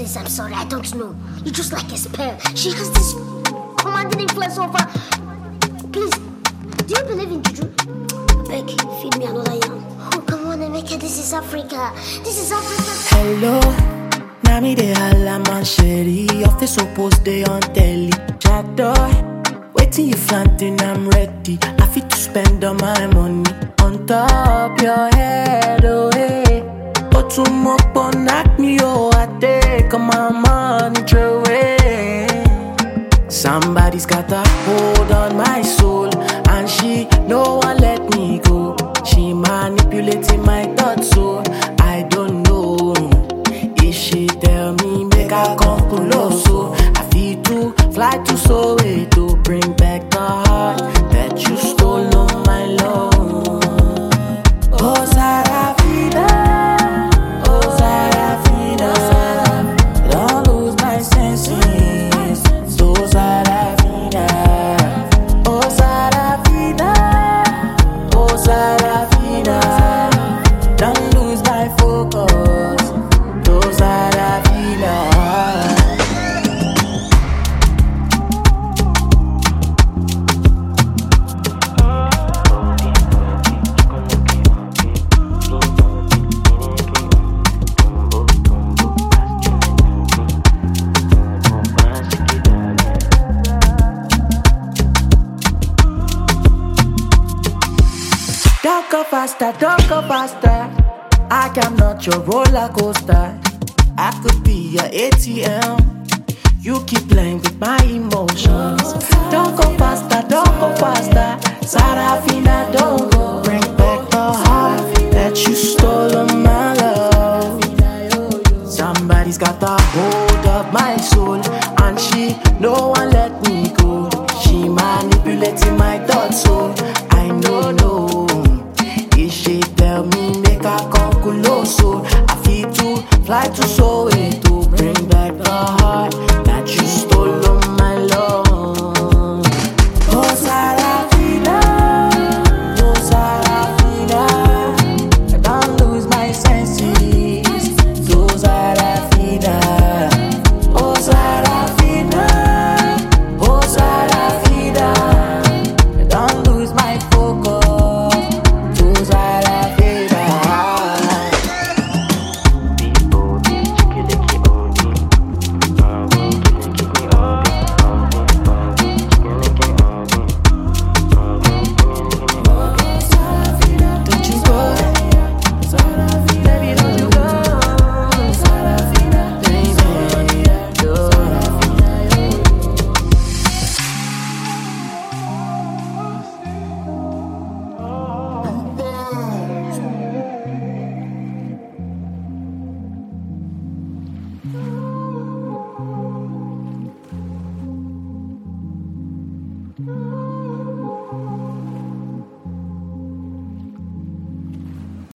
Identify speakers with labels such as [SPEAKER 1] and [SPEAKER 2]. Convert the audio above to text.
[SPEAKER 1] Please, I'm sorry, I don't know. You just like a spell. She has this commanding influence over. Please, do you believe in juju? Beg, feed me another yam. Oh, come on, Emeka, this is Africa. This is Africa.
[SPEAKER 2] Hello, Nami de Hala Mancheri. Of the supposed day on telly. Shadow, waiting you flanting, I'm ready. I fit to spend all my money on top your head, oh hey. But tomorrow knock me, oh I take all my money away. Somebody's got a hold on my soul, and she no one let me go. She manipulating my thoughts, so I don't know. If she tell me make I come close, so I feel to fly to Soweto, bring back the heart that you stole on my love. Oh Sarafina, oh Sarafina, don't lose my senses. So Sarafina, oh Sarafina, oh Sarafina, don't lose my focus. Oh Sarafina. Don't go faster, don't go faster. I am not your roller coaster. I could be your ATM. You keep playing with my emotions. Don't go faster, don't go faster. Sarafina, don't go. Bring back the heart that you stole on my love. Somebody's got a hold of my soul, and she no one let me go. She manipulating my thoughts, so I know. If she tell me make I come close, so I feel to fly to Soweto,